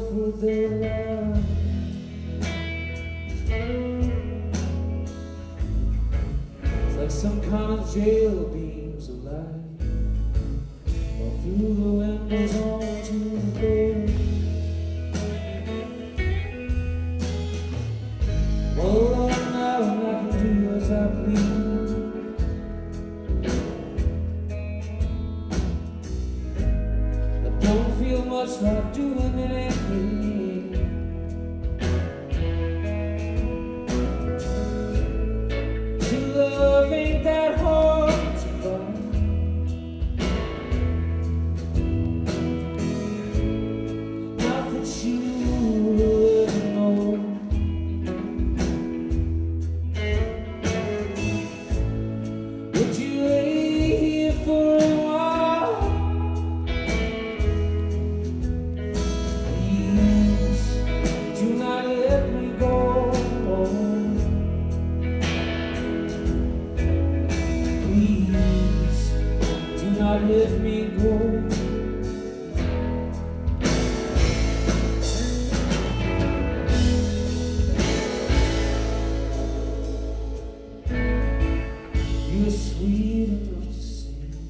for their life. It's like some kind of jail beams of light all through the windows onto the bed. Oh, now I can do as I please. Don't feel much like doing anything. To love ain't that hard to find. Not that you ever know. Would you lay here for a while? Do not let me go. Please, do not let me go. You're sweet enough to sing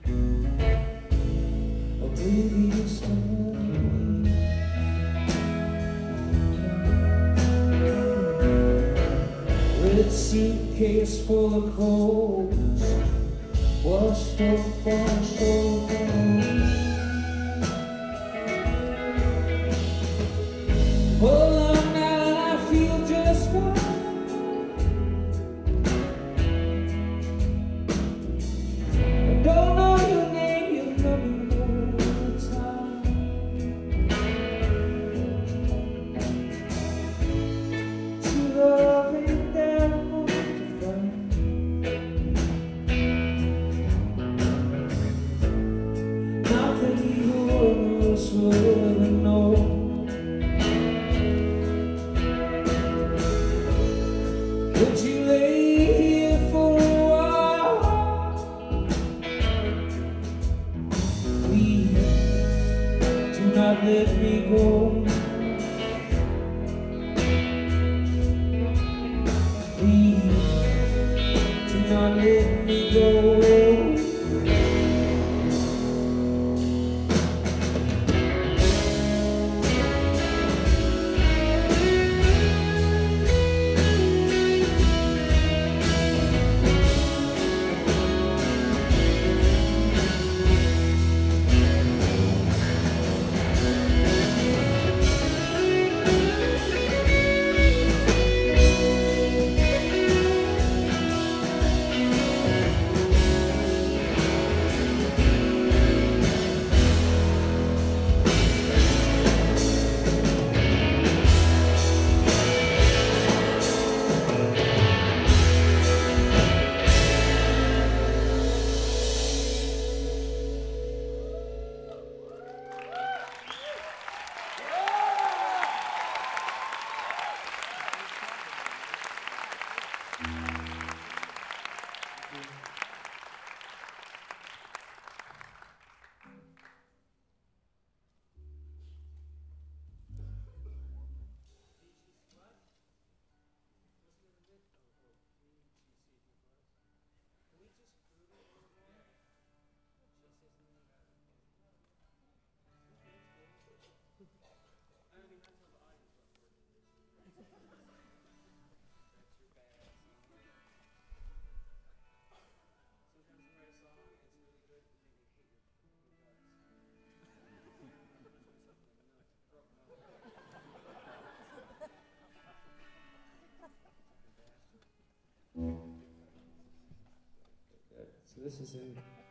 oblivious to me. Red suitcase full of clothes, washed up on shoulders. Well, I'm now and I feel just fine. I don't know your name, you remember all the time. True love ain't that hard to find. Not that either one of us will ever know. Would you lay here for a while? Please, do not let me go. Please, do not let me go. So this is in